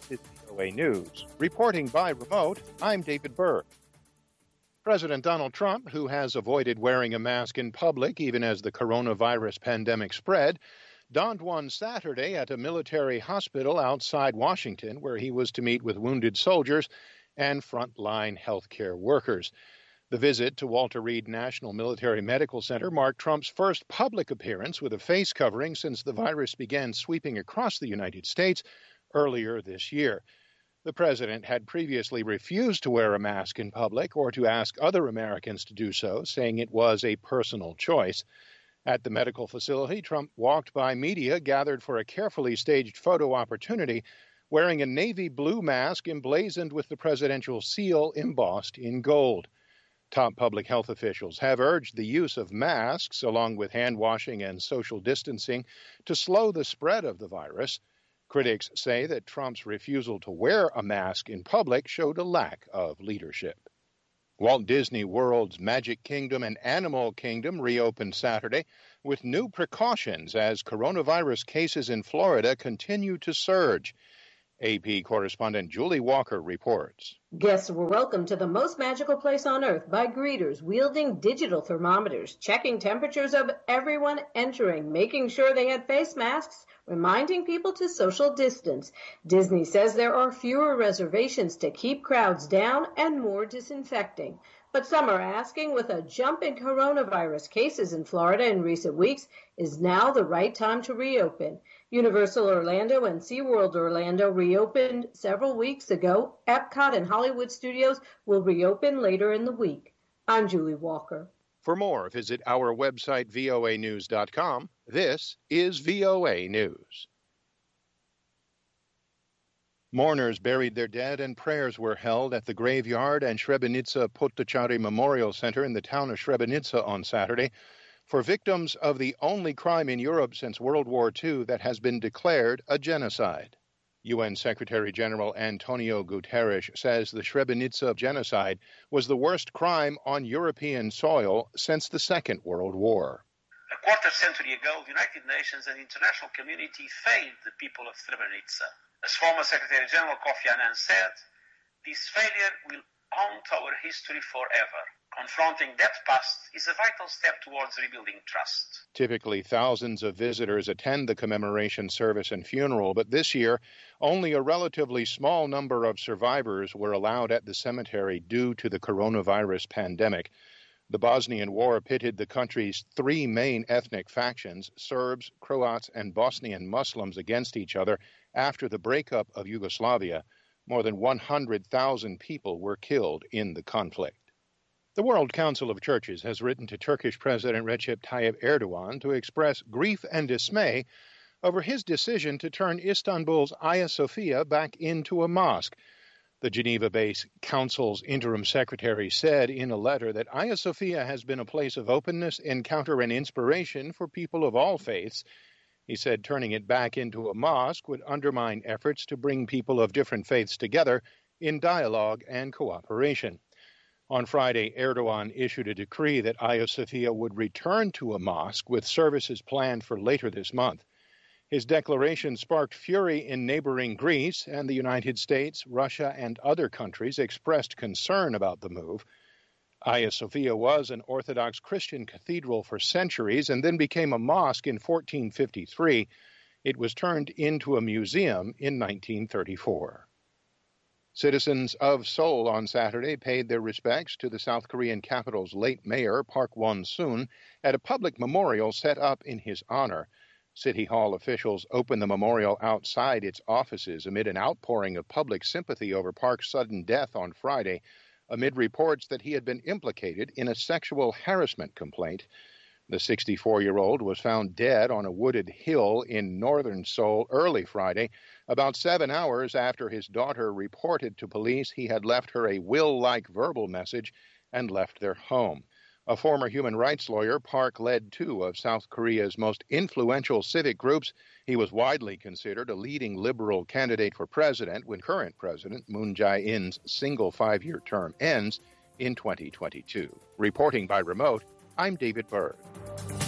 is VOA News. Reporting by remote, I'm David Berg. President Donald Trump, who has avoided wearing a mask in public even as the coronavirus pandemic spread, donned one Saturday at a military hospital outside Washington, where he was to meet with wounded soldiers and frontline healthcare workers. The visit to Walter Reed National Military Medical Center marked Trump's first public appearance with a face covering since the virus began sweeping across the United States earlier this year. The president had previously refused to wear a mask in public or to ask other Americans to do so, saying it was a personal choice. At the medical facility, Trump walked by media gathered for a carefully staged photo opportunity, wearing a navy blue mask emblazoned with the presidential seal embossed in gold. Top public health officials have urged the use of masks, along with hand washing and social distancing, to slow the spread of the virus. Critics say that Trump's refusal to wear a mask in public showed a lack of leadership. Walt Disney World's Magic Kingdom and Animal Kingdom reopened Saturday with new precautions as coronavirus cases in Florida continue to surge. AP correspondent Julie Walker reports. Guests were welcomed to the most magical place on earth by greeters wielding digital thermometers, checking temperatures of everyone entering, making sure they had face masks, reminding people to social distance. Disney says there are fewer reservations to keep crowds down and more disinfecting. But some are asking, with a jump in coronavirus cases in Florida in recent weeks, is now the right time to reopen? Universal Orlando and SeaWorld Orlando reopened several weeks ago. Epcot and Hollywood Studios will reopen later in the week. I'm Julie Walker. For more, visit our website, voanews.com. This is VOA News. Mourners buried their dead and prayers were held at the graveyard and Srebrenica Potocari Memorial Center in the town of Srebrenica on Saturday for victims of the only crime in Europe since World War II that has been declared a genocide. UN Secretary General Antonio Guterres says the Srebrenica genocide was the worst crime on European soil since the Second World War. A quarter century ago, the United Nations and the international community failed the people of Srebrenica. As former Secretary General Kofi Annan said, this failure will haunt our history forever. Confronting that past is a vital step towards rebuilding trust. Typically, thousands of visitors attend the commemoration service and funeral, but this year, only a relatively small number of survivors were allowed at the cemetery due to the coronavirus pandemic. The Bosnian War pitted the country's three main ethnic factions, Serbs, Croats, and Bosnian Muslims, against each other after the breakup of Yugoslavia. More than 100,000 people were killed in the conflict. The World Council of Churches has written to Turkish President Recep Tayyip Erdogan to express grief and dismay over his decision to turn Istanbul's Hagia Sophia back into a mosque. The Geneva-based Council's interim secretary said in a letter that Hagia Sophia has been a place of openness, encounter, and inspiration for people of all faiths. He said turning it back into a mosque would undermine efforts to bring people of different faiths together in dialogue and cooperation. On Friday, Erdogan issued a decree that Hagia Sophia would return to a mosque with services planned for later this month. His declaration sparked fury in neighboring Greece, and the United States, Russia, and other countries expressed concern about the move. Hagia Sophia was an Orthodox Christian cathedral for centuries and then became a mosque in 1453. It was turned into a museum in 1934. Citizens of Seoul on Saturday paid their respects to the South Korean capital's late mayor, Park Won-soon, at a public memorial set up in his honor. City Hall officials opened the memorial outside its offices amid an outpouring of public sympathy over Park's sudden death on Friday, amid reports that he had been implicated in a sexual harassment complaint. The 64-year-old was found dead on a wooded hill in northern Seoul early Friday, about 7 hours after his daughter reported to police he had left her a will-like verbal message and left their home. A former human rights lawyer, Park led two of South Korea's most influential civic groups. He was widely considered a leading liberal candidate for president when current President Moon Jae-in's single 5-year term ends in 2022. Reporting by remote, I'm David Berg.